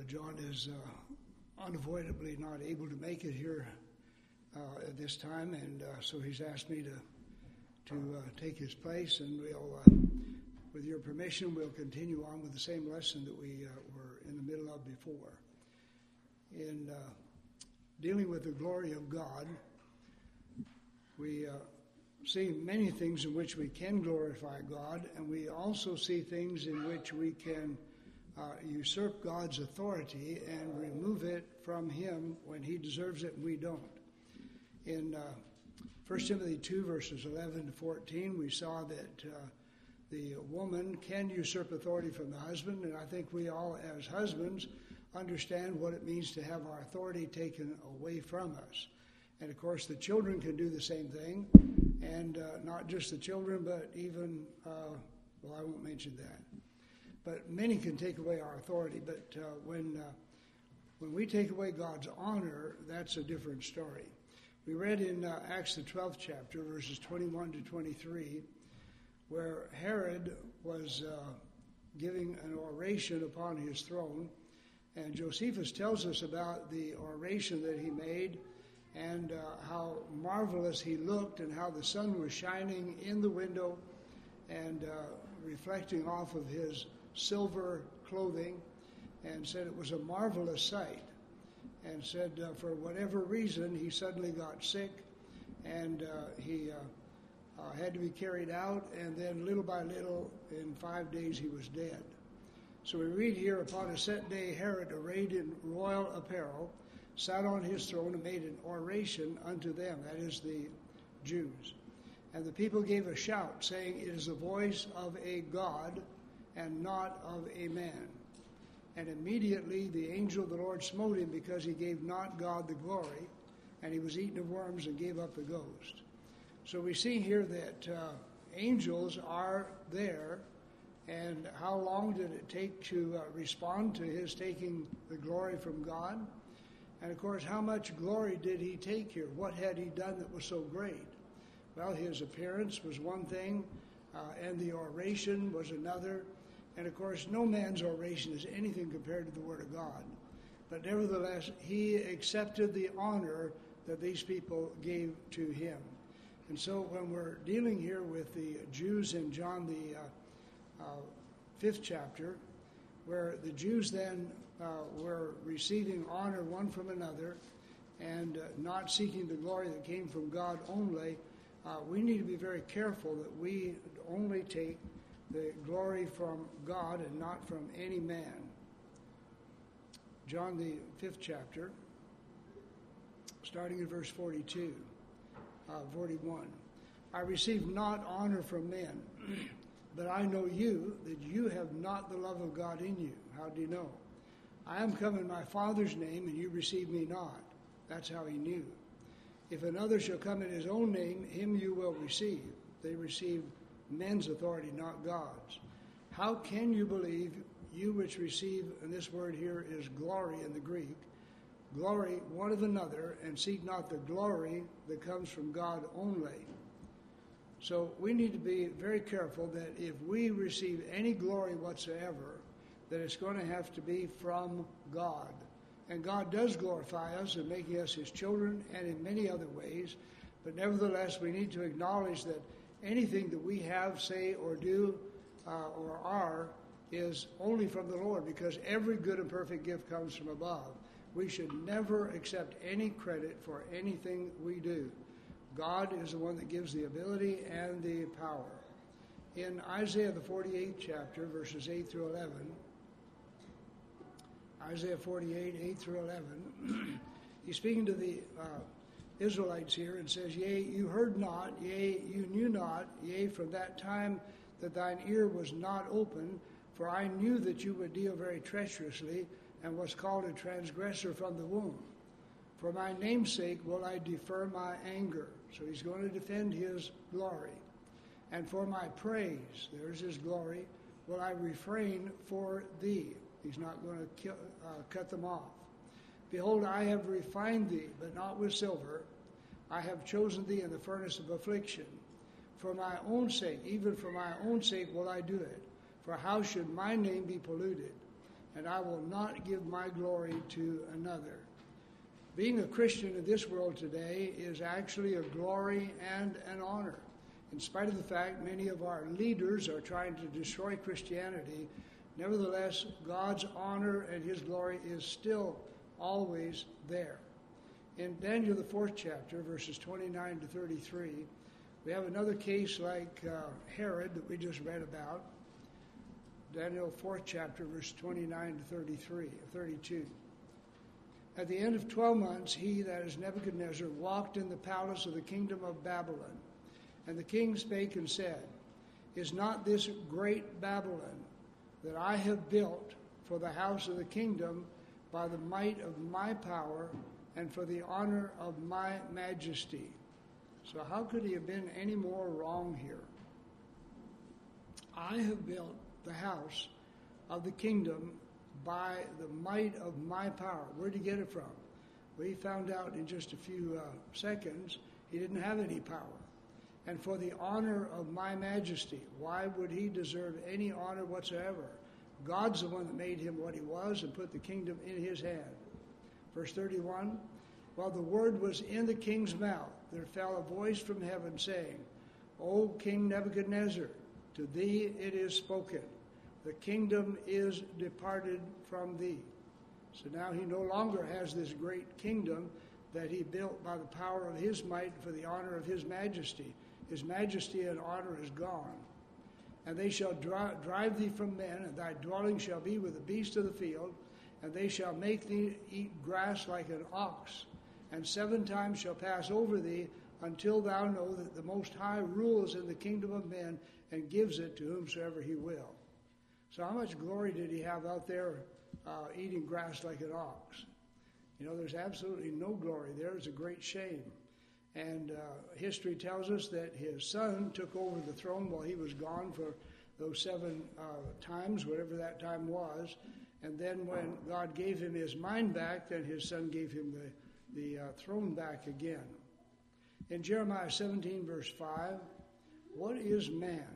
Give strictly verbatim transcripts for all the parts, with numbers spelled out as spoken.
John is uh, unavoidably not able to make it here uh, at this time, and uh, so he's asked me to to uh, take his place, and we'll, uh, with your permission, we'll continue on with the same lesson that we uh, were in the middle of before. In uh, dealing with the glory of God, we uh, see many things in which we can glorify God, and we also see things in which we can uh, usurp God's authority and remove it from him when he deserves it and we don't. In uh, First Timothy two, verses eleven to fourteen, we saw that uh, the woman can usurp authority from the husband, and I think we all, as husbands, understand what it means to have our authority taken away from us. And of course, the children can do the same thing, and uh, not just the children, but even, uh, well, I won't mention that. But many can take away our authority, but uh, when uh, when we take away God's honor, that's a different story. We read in uh, Acts the twelfth chapter, verses twenty-one to twenty-three, where Herod was uh, giving an oration upon his throne, and Josephus tells us about the oration that he made and uh, how marvelous he looked and how the sun was shining in the window and uh, reflecting off of his silver clothing, and said it was a marvelous sight, and said uh, for whatever reason he suddenly got sick, and uh, he uh, uh, had to be carried out, and then little by little in five days he was dead. So we read here, upon a set day Herod, arrayed in royal apparel, sat on his throne and made an oration unto them, that is the Jews. And the people gave a shout, saying, it is the voice of a God and not of a man. And immediately the angel of the Lord smote him, because he gave not God the glory, and he was eaten of worms and gave up the ghost. So we see here that uh, angels are there, and how long did it take to uh, respond to his taking the glory from God? And of course, how much glory did he take here? What had he done that was so great? Well, his appearance was one thing, uh, and the oration was another. And of course, no man's oration is anything compared to the Word of God. But nevertheless, he accepted the honor that these people gave to him. And so when we're dealing here with the Jews in John the uh, uh, fifth chapter, where the Jews then uh, were receiving honor one from another and uh, not seeking the glory that came from God only, uh, we need to be very careful that we only take the glory from God and not from any man. John the fifth chapter, starting in verse forty-two, uh, forty-one. I receive not honor from men, but I know you, that you have not the love of God in you. How do you know? I am come in my Father's name, and you receive me not. That's how he knew. If another shall come in his own name, him you will receive. They receive men's authority, not God's. How can you believe, you which receive, and this word here is glory in the Greek, glory one of another, and seek not the glory that comes from God only? So we need to be very careful that if we receive any glory whatsoever, that it's going to have to be from God. And God does glorify us in making us his children and in many other ways, but nevertheless we need to acknowledge that anything that we have, say, or do, uh, or are, is only from the Lord, because every good and perfect gift comes from above. We should never accept any credit for anything we do. God is the one that gives the ability and the power. In Isaiah the forty-eighth chapter, verses eight through eleven, Isaiah forty-eight, eight through eleven, he's speaking to the uh, Israelites here and says, yea, you heard not, yea, you knew not, yea, from that time that thine ear was not open, for I knew that you would deal very treacherously, and was called a transgressor from the womb. For my name's sake will I defer my anger. So he's going to defend his glory. And for my praise, there's his glory, will I refrain for thee. He's not going to kill, uh, cut them off. Behold, I have refined thee, but not with silver. I have chosen thee in the furnace of affliction. For my own sake, even for my own sake will I do it. For how should my name be polluted? and I will not give my glory to another. Being a Christian in this world today is actually a glory and an honor. In spite of the fact many of our leaders are trying to destroy Christianity, nevertheless, God's honor and his glory is still always there. In Daniel, the fourth chapter, verses twenty-nine to thirty-three, we have another case like uh, Herod that we just read about. Daniel, fourth chapter, verse twenty-nine to thirty-three, thirty-two. At the end of twelve months, he, that is Nebuchadnezzar, walked in the palace of the kingdom of Babylon. And the king spake and said, Is not this great Babylon that I have built for the house of the kingdom by the might of my power and for the honor of my majesty? So how could he have been any more wrong here? I have built the house of the kingdom by the might of my power. Where did he get it from? We found out in just a few uh, seconds he didn't have any power. And for the honor of my majesty. Why would he deserve any honor whatsoever? God's the one that made him what he was and put the kingdom in his hand. Verse thirty-one, while the word was in the king's mouth, there fell a voice from heaven saying, O King Nebuchadnezzar, to thee it is spoken, the kingdom is departed from thee. So now he no longer has this great kingdom that he built by the power of his might for the honor of his majesty. His majesty and honor is gone. And they shall dri- drive thee from men, and thy dwelling shall be with the beasts of the field, and they shall make thee eat grass like an ox, and seven times shall pass over thee, until thou know that the Most High rules in the kingdom of men, and gives it to whomsoever he will. So how much glory did he have out there uh, eating grass like an ox? You know, there's absolutely no glory there. It's a great shame. And uh, history tells us that his son took over the throne while he was gone for those seven uh, times, whatever that time was. And then when God gave him his mind back, then his son gave him the, the uh, throne back again. In Jeremiah seventeen, verse five, what is man?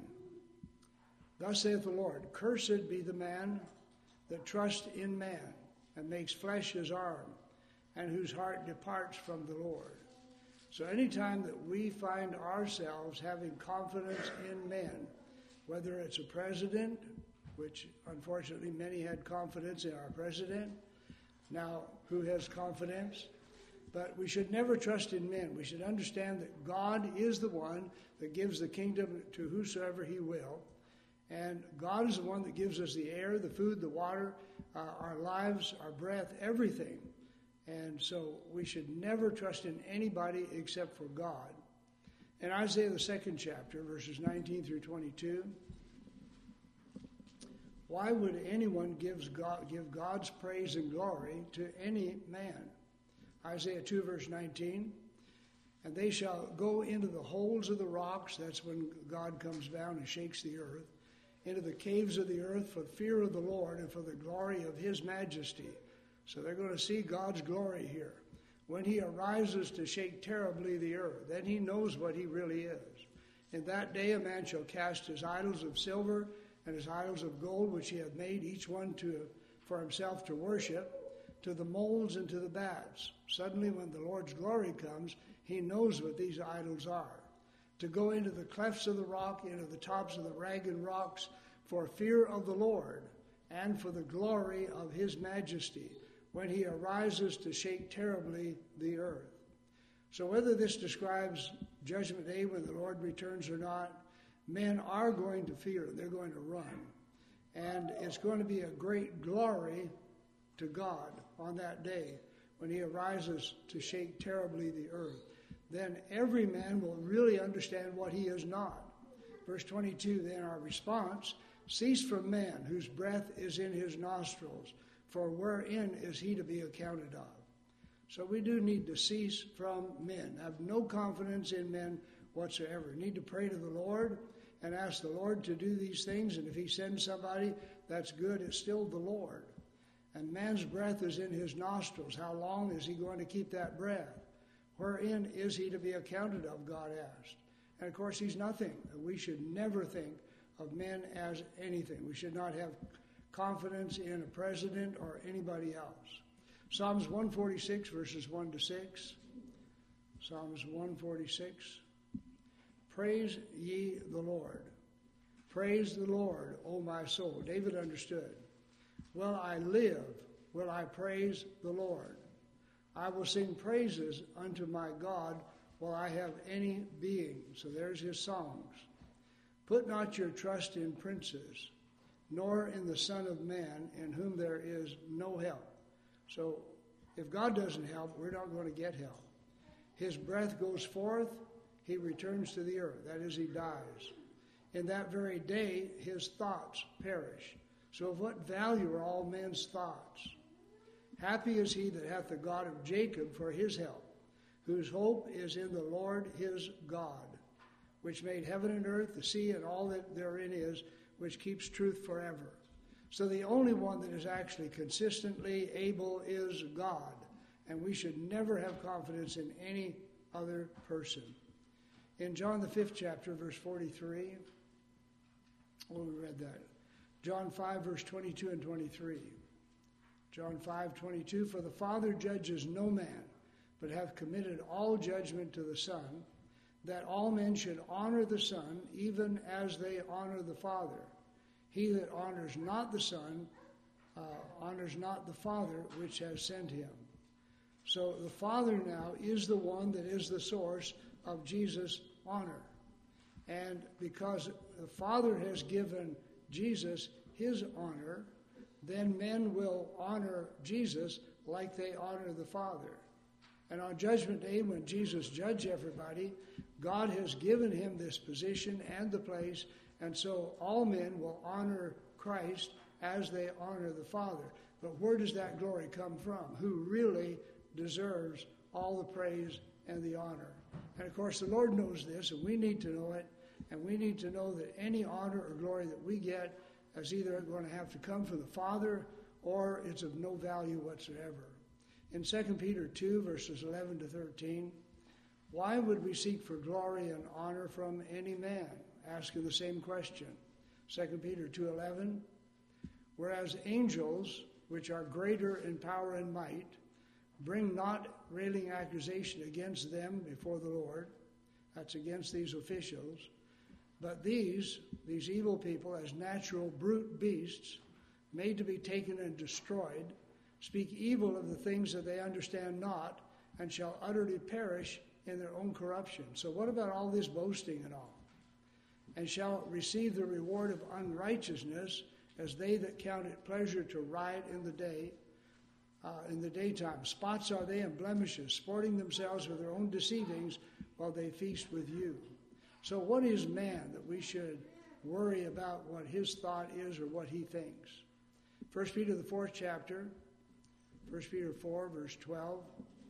Thus saith the Lord, cursed be the man that trusts in man, and makes flesh his arm, and whose heart departs from the Lord. So anytime that we find ourselves having confidence in men, whether it's a president, which unfortunately many had confidence in our president, now who has confidence? But we should never trust in men. We should understand that God is the one that gives the kingdom to whosoever he will. And God is the one that gives us the air, the food, the water, uh, our lives, our breath, everything. And so we should never trust in anybody except for God. In Isaiah, the second chapter, verses nineteen through twenty-two, why would anyone gives God, give God's praise and glory to any man? Isaiah two, verse nineteen, and they shall go into the holes of the rocks, that's when God comes down and shakes the earth, into the caves of the earth for fear of the Lord and for the glory of his majesty. So they're going to see God's glory here. When he arises to shake terribly the earth, then he knows what he really is. In that day a man shall cast his idols of silver and his idols of gold, which he hath made, each one to for himself to worship, to the moles and to the bats. Suddenly when the Lord's glory comes, he knows what these idols are. To go into the clefts of the rock, into the tops of the ragged rocks, for fear of the Lord, and for the glory of his majesty, when he arises to shake terribly the earth. So whether this describes Judgment Day when the Lord returns or not, men are going to fear. They're going to run. And it's going to be a great glory to God on that day when he arises to shake terribly the earth. Then every man will really understand what he is not. Verse twenty-two, then our response, cease from man whose breath is in his nostrils, for wherein is he to be accounted of? So we do need to cease from men. Have no confidence in men whatsoever. Need to pray to the Lord and ask the Lord to do these things. And if he sends somebody, that's good. It's still the Lord. And man's breath is in his nostrils. How long is he going to keep that breath? Wherein is he to be accounted of, God asked. And of course, he's nothing. We should never think of men as anything. We should not have confidence in a president or anybody else. Psalms one forty-six, verses one to six. Psalms one forty-six. Praise ye the Lord. Praise the Lord, O my soul. David understood. Will I live? Will I praise the Lord? I will sing praises unto my God while I have any being. So there's his songs. Put not your trust in princes, nor in the Son of Man, in whom there is no help. So if God doesn't help, we're not going to get help. His breath goes forth, he returns to the earth. That is, he dies. In that very day, his thoughts perish. So of what value are all men's thoughts? Happy is he that hath the God of Jacob for his help, whose hope is in the Lord his God, which made heaven and earth, the sea, and all that therein is, which keeps truth forever. So the only one that is actually consistently able is God, and we should never have confidence in any other person. In John the fifth chapter, verse forty-three, oh, we read that. John five, verse twenty-two and twenty-three. John five, twenty-two, for the Father judges no man, but hath committed all judgment to the Son, that all men should honor the Son, even as they honor the Father. He that honors not the Son, uh, honors not the Father which has sent him. So the Father now is the one that is the source of Jesus' honor. And because the Father has given Jesus his honor, then men will honor Jesus like they honor the Father. And on Judgment Day, when Jesus judges everybody, God has given him this position and the place, and so all men will honor Christ as they honor the Father. But where does that glory come from? Who really deserves all the praise and the honor? And of course, the Lord knows this, and we need to know it, and we need to know that any honor or glory that we get is either going to have to come from the Father or it's of no value whatsoever. In Second Peter two, verses eleven to thirteen, why would we seek for glory and honor from any man? Asking the same question. Second Peter two eleven, whereas angels, which are greater in power and might, bring not railing accusation against them before the Lord. That's against these officials. But these, these evil people, as natural brute beasts, made to be taken and destroyed, speak evil of the things that they understand not, and shall utterly perish in their own corruption. So what about all this boasting and all? And shall receive the reward of unrighteousness, as they that count it pleasure to riot in the day, uh, in the daytime. Spots are they and blemishes, sporting themselves with their own deceivings, while they feast with you. So what is man that we should worry about what his thought is or what he thinks? First Peter, the fourth chapter, First Peter four, verse twelve.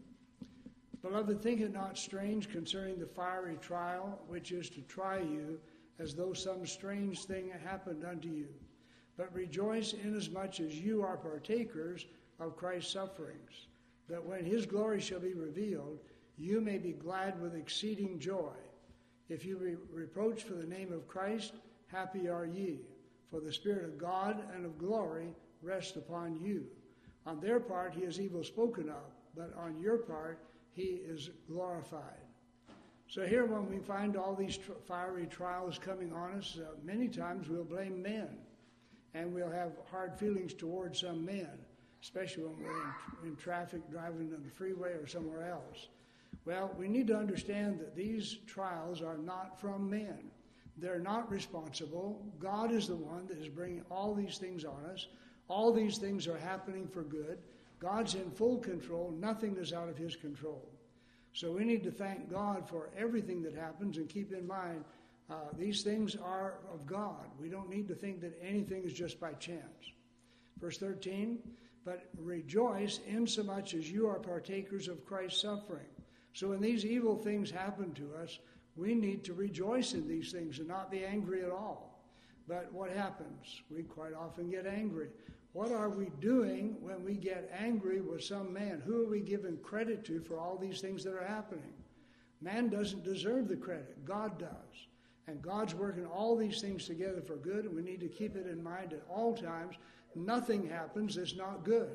Beloved, think it not strange concerning the fiery trial, which is to try you, as though some strange thing happened unto you. But rejoice inasmuch as you are partakers of Christ's sufferings, that when his glory shall be revealed, you may be glad with exceeding joy. If you be reproached for the name of Christ, happy are ye, for the Spirit of God and of glory rest upon you. On their part he is evil spoken of, but on your part he is glorified. So here when we find all these tr- fiery trials coming on us, uh, many times we'll blame men, and we'll have hard feelings towards some men, especially when we're in, in traffic driving on the freeway or somewhere else. Well, we need to understand that these trials are not from men. They're not responsible. God is the one that is bringing all these things on us. All these things are happening for good. God's in full control. Nothing is out of his control. So we need to thank God for everything that happens and keep in mind uh, these things are of God. We don't need to think that anything is just by chance. Verse thirteen, but rejoice insomuch as you are partakers of Christ's suffering. So when these evil things happen to us, we need to rejoice in these things and not be angry at all. But what happens? We quite often get angry. What are we doing when we get angry with some man? Who are we giving credit to for all these things that are happening? Man doesn't deserve the credit. God does. And God's working all these things together for good, and we need to keep it in mind at all times. Nothing happens that's not good.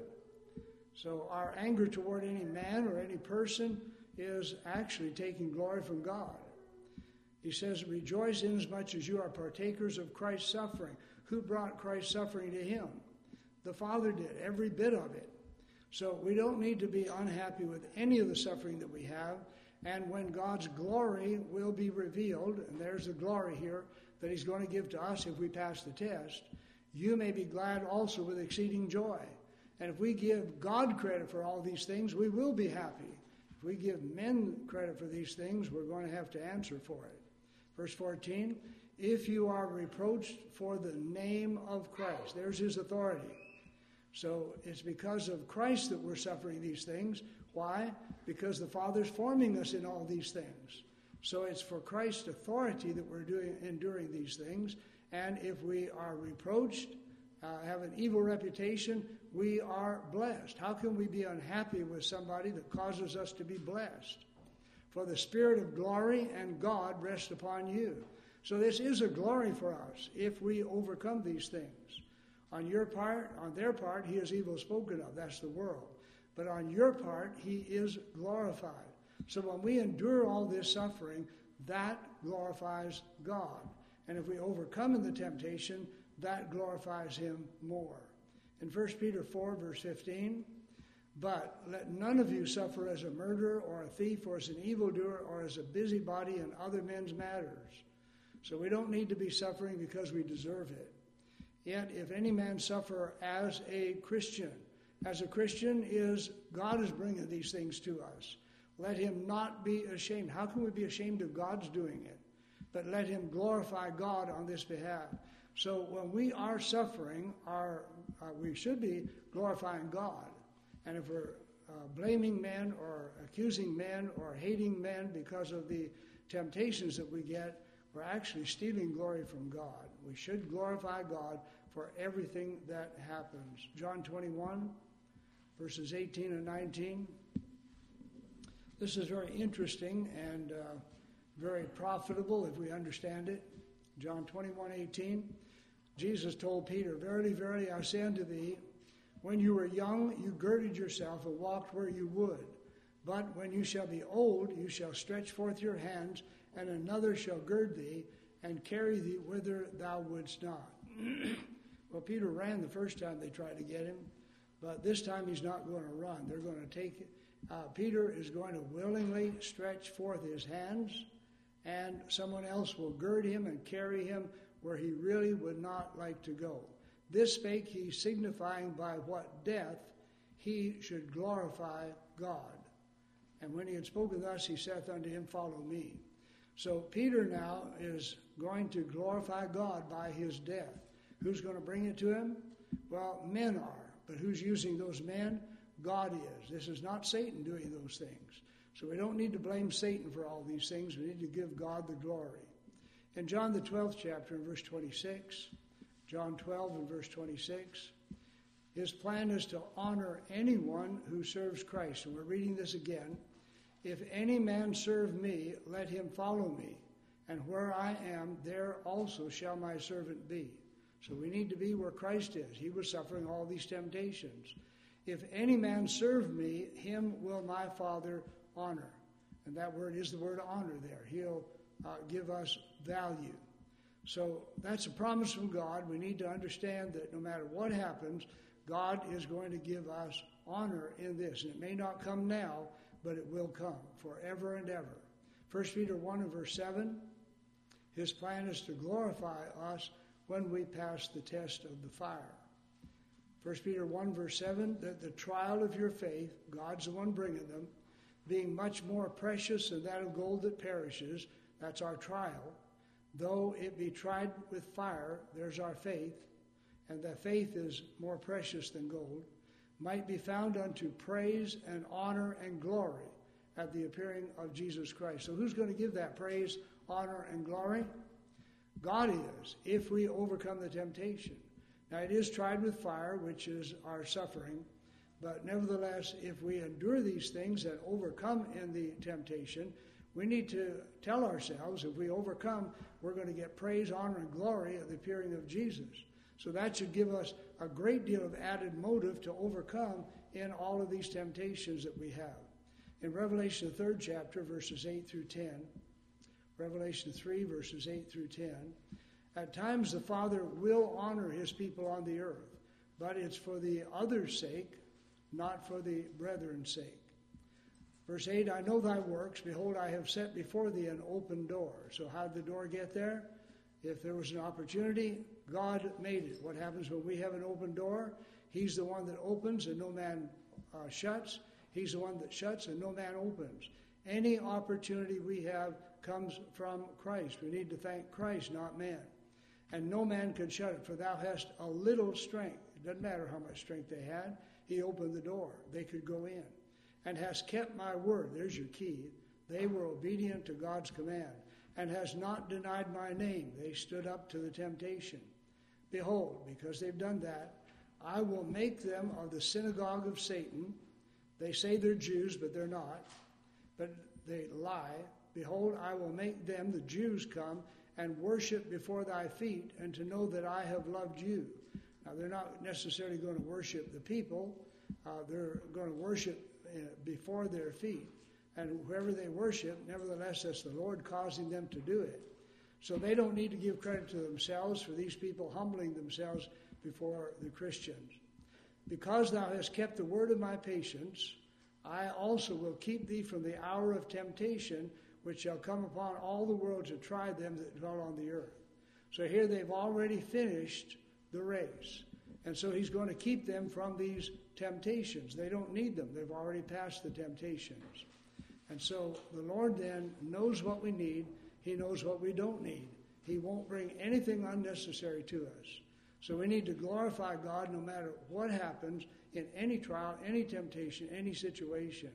So our anger toward any man or any person is actually taking glory from God. He says, rejoice inasmuch as you are partakers of Christ's suffering. Who brought Christ's suffering to him? The Father did, every bit of it. So we don't need to be unhappy with any of the suffering that we have. And when God's glory will be revealed, and there's the glory here that he's going to give to us if we pass the test, you may be glad also with exceeding joy. And if we give God credit for all these things, we will be happy. If we give men credit for these things, we're going to have to answer for it. Verse fourteen, if you are reproached for the name of Christ, there's his authority. So it's because of Christ that we're suffering these things. Why? Because the Father's forming us in all these things. So it's for Christ's authority that we're doing, enduring these things. And if we are reproached, uh, have an evil reputation, we are blessed. How can we be unhappy with somebody that causes us to be blessed? For the Spirit of glory and God rest upon you. So this is a glory for us if we overcome these things. On your part, on their part, he is evil spoken of. That's the world. But on your part, he is glorified. So when we endure all this suffering, that glorifies God. And if we overcome in the temptation, that glorifies him more. In First Peter four, verse fifteen, but let none of you suffer as a murderer or a thief or as an evildoer or as a busybody in other men's matters. So we don't need to be suffering because we deserve it. Yet if any man suffer as a Christian, as a Christian is, God is bringing these things to us. Let him not be ashamed. How can we be ashamed of God's doing it? But let him glorify God on this behalf. So when we are suffering, our, uh, we should be glorifying God. And if we're uh, blaming men or accusing men or hating men because of the temptations that we get, we're actually stealing glory from God. We should glorify God for everything that happens. John twenty-one, verses eighteen and nineteen. This is very interesting and uh, very profitable if we understand it. John twenty-one, eighteen. Jesus told Peter, verily, verily, I say unto thee, when you were young, you girded yourself and walked where you would. But when you shall be old, you shall stretch forth your hands, and another shall gird thee and carry thee whither thou wouldst not. Well, Peter ran the first time they tried to get him, but this time he's not going to run. They're going to take, uh, Peter is going to willingly stretch forth his hands, and someone else will gird him and carry him where he really would not like to go. This spake he, signifying by what death he should glorify God. And when he had spoken thus, he saith unto him, follow me. So Peter now is going to glorify God by his death. Who's going to bring it to him? Well, men are. But who's using those men? God is. This is not Satan doing those things. So we don't need to blame Satan for all these things. We need to give God the glory. In John the twelfth chapter, in verse twenty-six, John twelve and verse twenty-six, his plan is to honor anyone who serves Christ. And we're reading this again. If any man serve me, let him follow me. And where I am, there also shall my servant be. So we need to be where Christ is. He was suffering all these temptations. If any man serve me, him will my Father honor. And that word is the word honor there. He'll uh, give us value. So that's a promise from God. We need to understand that no matter what happens, God is going to give us honor in this. And it may not come now, but it will come forever and ever. First Peter one and verse seven, his plan is to glorify us when we pass the test of the fire. First Peter one verse seven, that the trial of your faith, God's the one bringing them, being much more precious than that of gold that perishes, that's our trial, though it be tried with fire, there's our faith, and that faith is more precious than gold, might be found unto praise and honor and glory at the appearing of Jesus Christ. So who's going to give that praise, honor, and glory? God is, if we overcome the temptation. Now it is tried with fire, which is our suffering, but nevertheless, if we endure these things and overcome in the temptation, We need to tell ourselves if we overcome, we're going to get praise, honor, and glory at the appearing of Jesus. So that should give us a great deal of added motive to overcome in all of these temptations that we have. In Revelation, the third chapter, verses eight through ten, Revelation three, verses eight through ten, at times the Father will honor his people on the earth, but it's for the other's sake, not for the brethren's sake. Verse eight, I know thy works. Behold, I have set before thee an open door. So how did the door get there? If there was an opportunity, God made it. What happens when we have an open door? He's the one that opens and no man uh, shuts. He's the one that shuts and no man opens. Any opportunity we have comes from Christ. We need to thank Christ, not man. And no man can shut it, for thou hast a little strength. It doesn't matter how much strength they had. He opened the door. They could go in. And hast kept my word. There's your key. They were obedient to God's command. And has not denied my name. They stood up to the temptation. Behold, because they've done that, I will make them of the synagogue of Satan. They say they're Jews, but they're not. But they lie. Behold, I will make them, the Jews, come and worship before thy feet, and to know that I have loved you. Now, they're not necessarily going to worship the people. Uh, they're going to worship uh, before their feet. And whoever they worship, nevertheless, that's the Lord causing them to do it. So they don't need to give credit to themselves for these people humbling themselves before the Christians. Because thou hast kept the word of my patience, I also will keep thee from the hour of temptation, which shall come upon all the world to try them that dwell on the earth. So here they've already finished the race. And so he's going to keep them from these temptations. They don't need them. They've already passed the temptations. And so the Lord then knows what we need. He knows what we don't need. He won't bring anything unnecessary to us. So we need to glorify God no matter what happens in any trial, any temptation, any situation.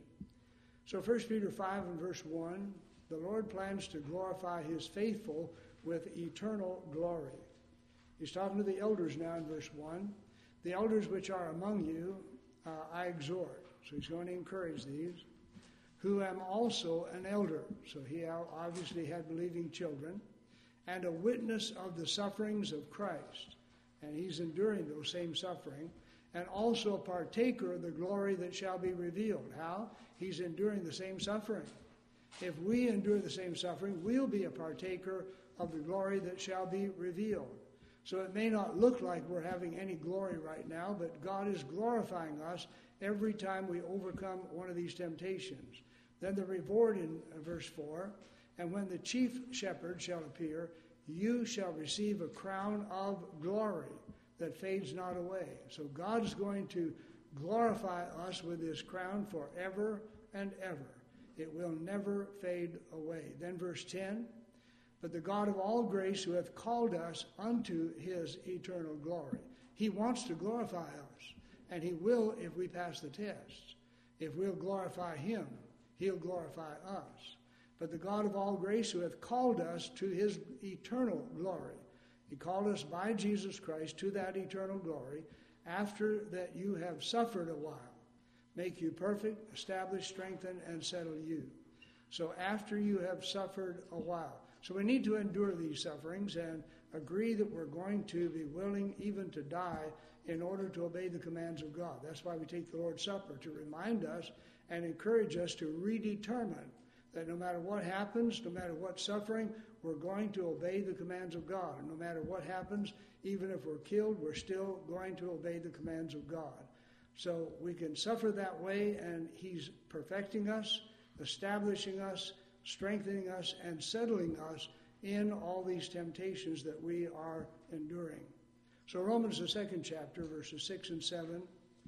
So First Peter five and verse one, the Lord plans to glorify his faithful with eternal glory. He's talking to the elders now in verse one. The elders which are among you, uh, I exhort. So he's going to encourage these. Who am also an elder. So he obviously had believing children. And a witness of the sufferings of Christ. And he's enduring those same suffering. And also a partaker of the glory that shall be revealed. How? He's enduring the same suffering. If we endure the same suffering, we'll be a partaker of the glory that shall be revealed. So it may not look like we're having any glory right now, but God is glorifying us every time we overcome one of these temptations. Then the reward in verse four, and when the chief shepherd shall appear, you shall receive a crown of glory that fades not away. So God is going to glorify us with this crown forever and ever. It will never fade away. Then verse ten, but the God of all grace who hath called us unto his eternal glory. He wants to glorify us, and he will if we pass the test. If we'll glorify him, he'll glorify us. But the God of all grace who hath called us to his eternal glory. He called us by Jesus Christ to that eternal glory after that you have suffered a while. Make you perfect, establish, strengthen, and settle you. So after you have suffered a while. So we need to endure these sufferings and agree that we're going to be willing even to die in order to obey the commands of God. That's why we take the Lord's Supper, to remind us and encourage us to redetermine that no matter what happens, no matter what suffering, we're going to obey the commands of God. And no matter what happens, even if we're killed, we're still going to obey the commands of God. So we can suffer that way, and he's perfecting us, establishing us, strengthening us, and settling us in all these temptations that we are enduring. So Romans, the second chapter, verses six and seven.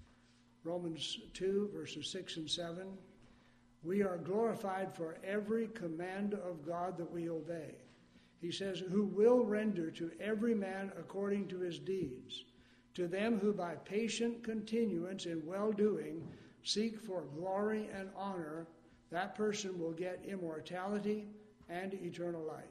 Romans two, verses six and seven. We are glorified for every command of God that we obey. He says, who will render to every man according to his deeds. To them who by patient continuance in well-doing seek for glory and honor, that person will get immortality and eternal life.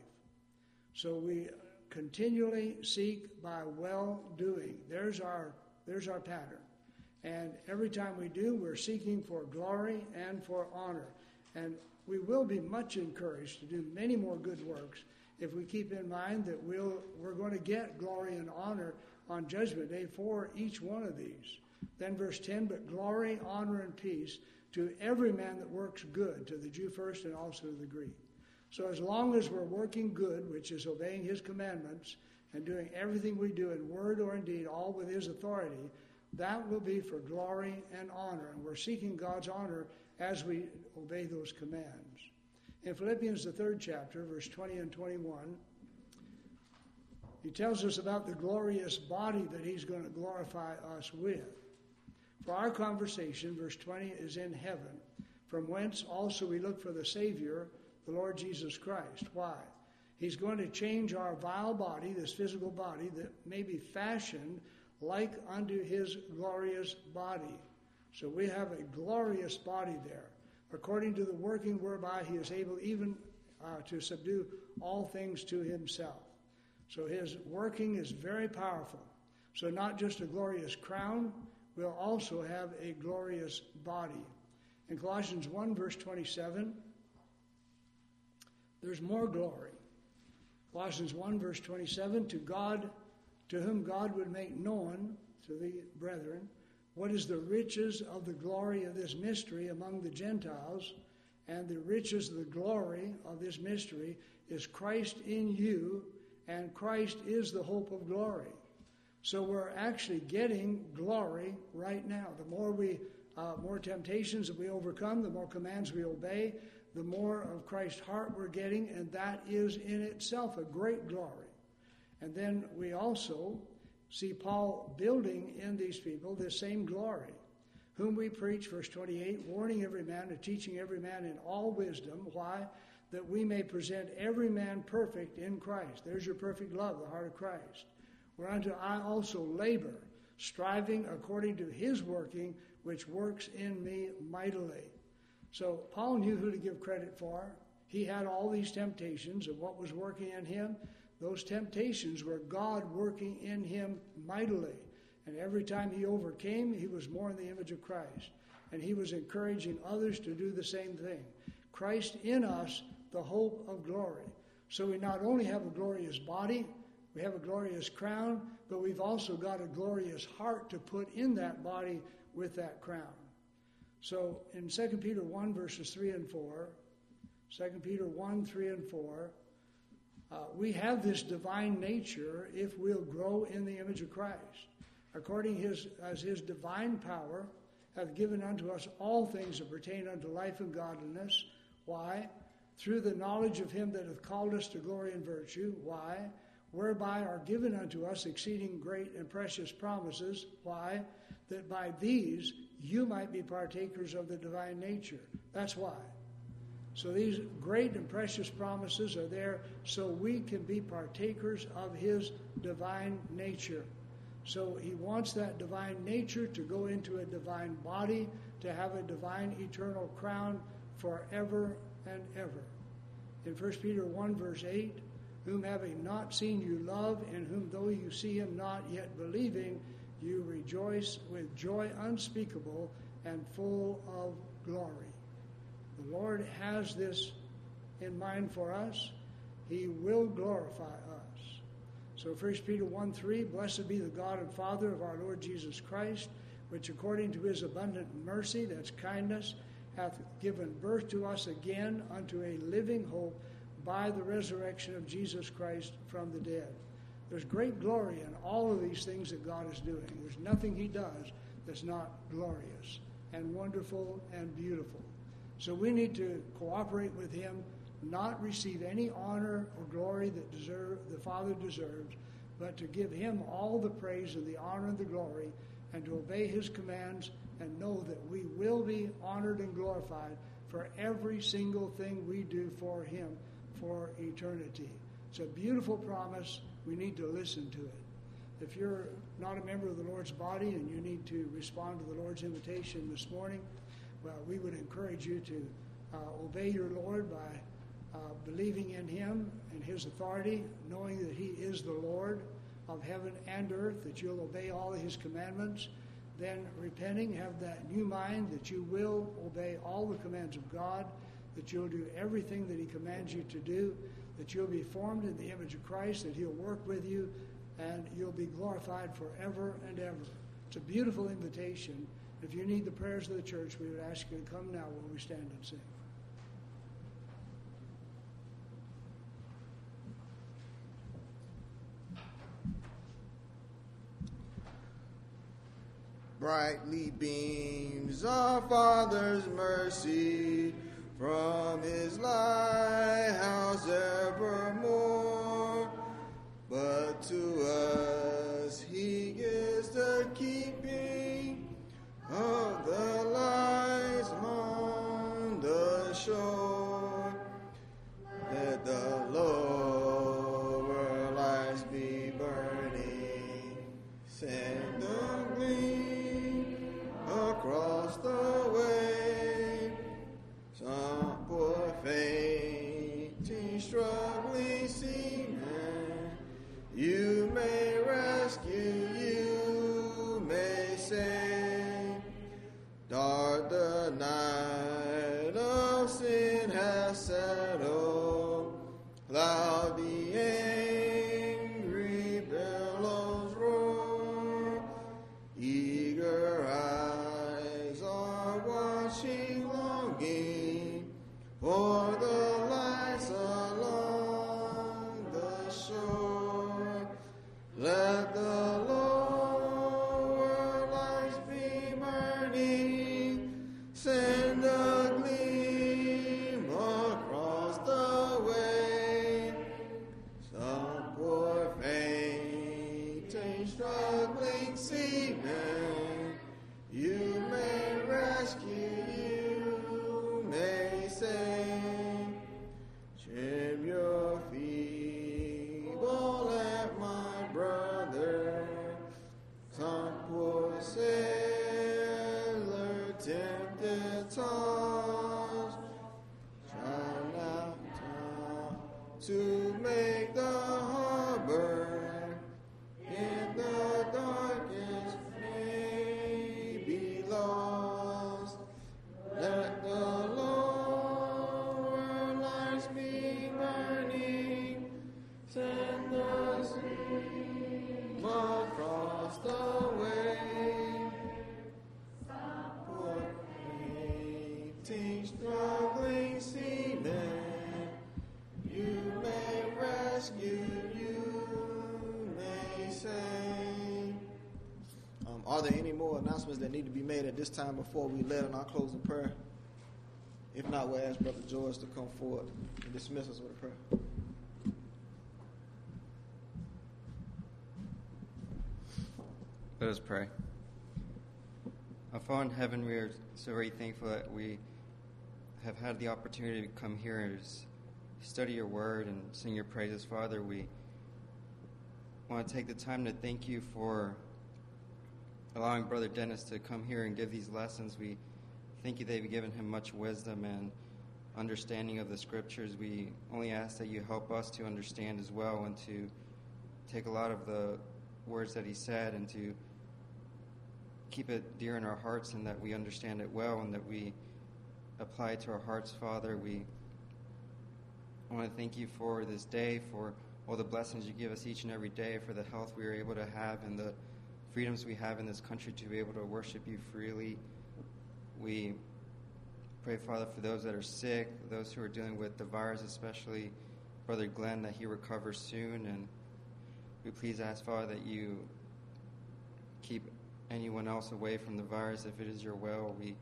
So we continually seek by well-doing. There's our, there's our pattern. And every time we do, we're seeking for glory and for honor. And we will be much encouraged to do many more good works if we keep in mind that we'll, we're going to get glory and honor on Judgment Day for each one of these. Then verse ten, but glory, honor, and peace to every man that works good, to the Jew first and also to the Greek. So as long as we're working good, which is obeying his commandments and doing everything we do in word or in deed, all with his authority, that will be for glory and honor. And we're seeking God's honor as we obey those commands. In Philippians, the third chapter, verse twenty and twenty-one, he tells us about the glorious body that he's going to glorify us with. For our conversation, verse twenty, is in heaven, from whence also we look for the Savior, the Lord Jesus Christ. Why? He's going to change our vile body, this physical body, that may be fashioned like unto his glorious body. So we have a glorious body there, according to the working whereby he is able even uh, to subdue all things to himself. So his working is very powerful. So not just a glorious crown, we'll also have a glorious body. In Colossians one, verse twenty-seven, there's more glory. Colossians one, verse twenty-seven, to God, to whom God would make known, to the brethren, what is the riches of the glory of this mystery among the Gentiles, and the riches of the glory of this mystery is Christ in you, and Christ is the hope of glory. So we're actually getting glory right now. The more we, uh, more temptations that we overcome, the more commands we obey, the more of Christ's heart we're getting, and that is in itself a great glory. And then we also see Paul building in these people this same glory, whom we preach, verse twenty-eight, warning every man and teaching every man in all wisdom. Why? That we may present every man perfect in Christ. There's your perfect love, the heart of Christ. Whereunto I also labor, striving according to his working, which works in me mightily. So Paul knew who to give credit for. He had all these temptations of what was working in him. Those temptations were God working in him mightily. And every time he overcame, he was more in the image of Christ. And he was encouraging others to do the same thing. Christ in us, the hope of glory. So we not only have a glorious body, we have a glorious crown, but we've also got a glorious heart to put in that body with that crown. So in Second Peter one, verses three and four, Second Peter one, three and four, uh, we have this divine nature if we'll grow in the image of Christ. According his, as his divine power hath given unto us all things that pertain unto life and godliness. Why? Through the knowledge of him that hath called us to glory and virtue. Why? Whereby are given unto us exceeding great and precious promises. Why? That by these you might be partakers of the divine nature. That's why. So these great and precious promises are there so we can be partakers of his divine nature. So he wants that divine nature to go into a divine body, to have a divine eternal crown forever and ever. In First Peter one, verse eight, whom having not seen you love, in whom though you see him not yet believing, you rejoice with joy unspeakable and full of glory. The Lord has this in mind for us. He will glorify us. So First Peter one, three, blessed be the God and Father of our Lord Jesus Christ, which according to his abundant mercy, that's kindness, hath given birth to us again unto a living hope by the resurrection of Jesus Christ from the dead. There's great glory in all of these things that God is doing. There's nothing he does that's not glorious and wonderful and beautiful. So we need to cooperate with him, not receive any honor or glory that deserve, the Father deserves, but to give him all the praise and the honor and the glory, and to obey his commands and know that we will be honored and glorified for every single thing we do for him for eternity. It's a beautiful promise. We need to listen to it. If you're not a member of the Lord's body and you need to respond to the Lord's invitation this morning, well, we would encourage you to uh, obey your Lord by uh, believing in him and his authority, knowing that he is the Lord of heaven and earth, that you'll obey all of his commandments, then repenting, have that new mind that you will obey all the commands of God, that you'll do everything that he commands you to do, that you'll be formed in the image of Christ, that he'll work with you, and you'll be glorified forever and ever. It's a beautiful invitation. If you need the prayers of the church, we would ask you to come now while we stand and sing. Brightly beams our Father's mercy from his lighthouse evermore. But to us he gives the keeping of the lights on the shore. Let the lower lights be burning, send the gleam across the way. Some poor fainting, struggling seaman, you may rescue, you may save. Dark the night of sin has settled, loud the angry billows roar. Eager eyes are watching, longing for the lights along the shore. Let the lower lights be burning, send a gleam across the way. Some poor fainting, struggling seaman, you may rescue, you may save. Trim your feeble lamp, my brother. Some poor sailor tempted tossed, shine out to make the harbor. In the darkness may be lost. Let the lower lights be burning, send the stream across the way. Poor fainting, struggling seaman, you may rescue, you may save. Um, are there any more announcements that need to be made at this time before we let in our closing prayer? If not, we'll ask Brother George to come forward and dismiss us with a prayer. Let us pray. Our Father in heaven, we are so very thankful that we have had the opportunity to come here and study your word and sing your praises. Father, we want to take the time to thank you for allowing Brother Dennis to come here and give these lessons. We thank you that you've given him much wisdom and understanding of the scriptures. We only ask that you help us to understand as well and to take a lot of the words that he said and to keep it dear in our hearts, and that we understand it well and that we apply it to our hearts. Father, we want to thank you for this day, for all the blessings you give us each and every day, for the health we are able to have and the freedoms we have in this country to be able to worship you freely. We pray, Father, for those that are sick, those who are dealing with the virus, especially Brother Glenn, that he recovers soon. And we please ask, Father, that you keep anyone else away from the virus if it is your will. We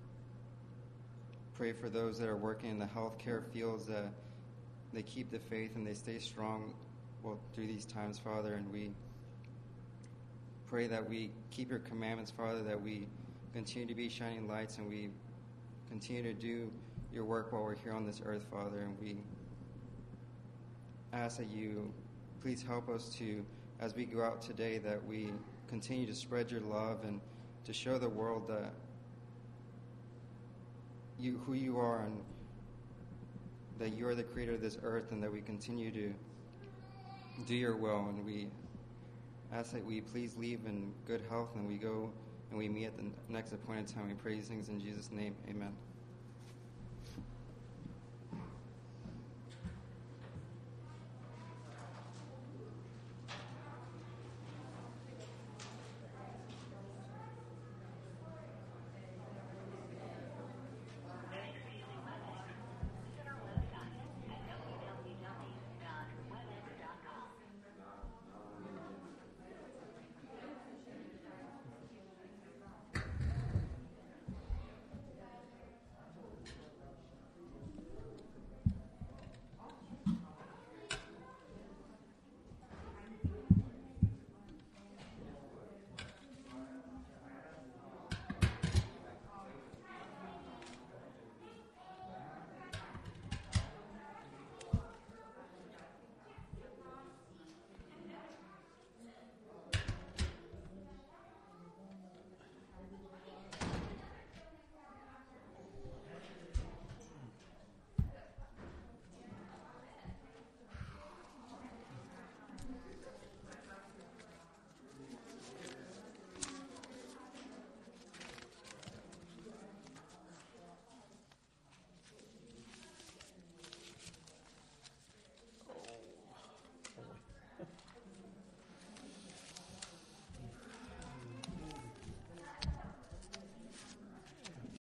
pray for those that are working in the healthcare fields, that they keep the faith and they stay strong well through these times, Father. And we pray that we keep your commandments, Father, that we continue to be shining lights and we continue to do your work while we're here on this earth, Father. And we ask that you please help us to, as we go out today, that we continue to spread your love and to show the world that you, who you are, and that you are the creator of this earth, and that we continue to do your will. And we ask that we please leave in good health and we go and we meet at the next appointed time. We pray these things in Jesus' name. Amen.